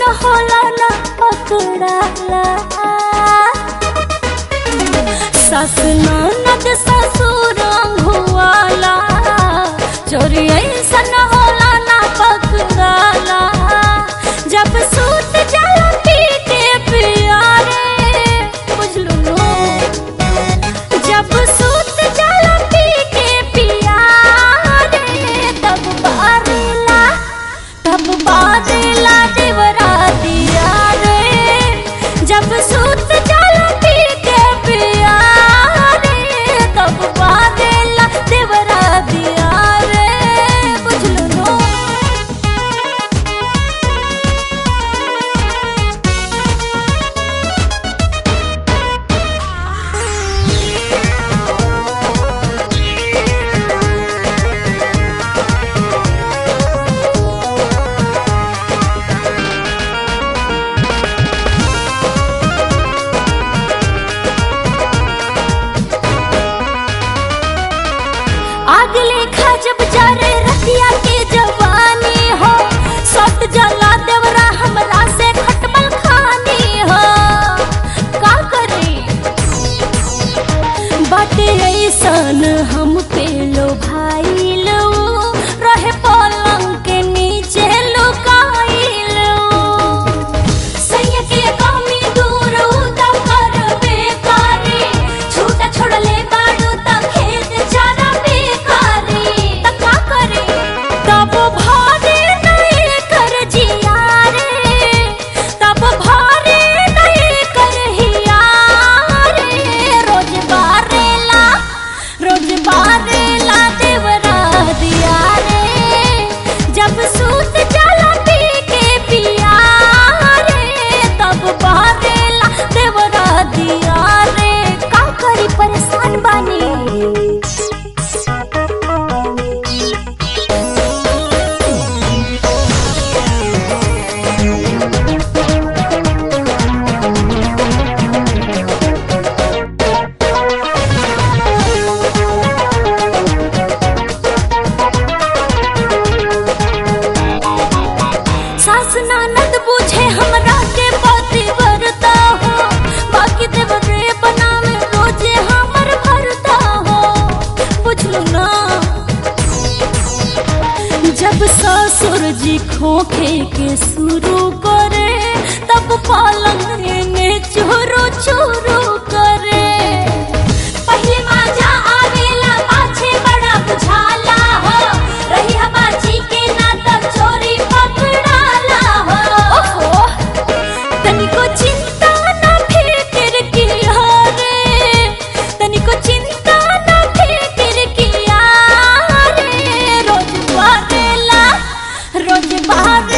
होला ना पकड़ाला। सास ननद ससुर हुआला, चोरी ऐसन होला ना पकड़ाला। जब सूत जाला पी के पिया रे, बुझलू नो, जब सूत जाला पी के पिया रे, तब बारेला देवरा दिया रे। जब सूत जाला पी के पिया रे, तब बारेला देवरा दिया रे, बुझलू नो। आग लेखा जब जारे रतिया के जवानी हो, सट जला देवरा हमरा से खटमल खानी हो। का करी बाटे ऐसन हम पे लो भाई लो, रहे पलंग के नीचे लुकाइल। सैया के कमी दूर उता करबे कारी, छूटा छोड़ले बाड़ू त खेत चारा बेकारी। त का करे तब भारे नहीं कर जिया रे, तब भारे नहीं कर हिया रे। रोज बारेला देवरा दिया रे। जब सूत जाला पी के पिया रे, तब बारेला देवरा दिया रे। का करी परेशान बानी। सास ननद पूछे हमरा के पतिव्रता हो, बाकी देवरे बनावे रोजे हमर भरता हो, बुझलू ना। जब ससुर जी खोखे के शुरू करे, तब पलंग में चोरो चोरो करे। पहले माजा आवेला पाछे बड़ा बुझाला हो, रही बाची के ना तब चोरी पकड़ाला हो। ओहो तनिको चिंता ना फिक्र किया रे, तनिको चिंता ना फिक्र किया रे। रोज बारेला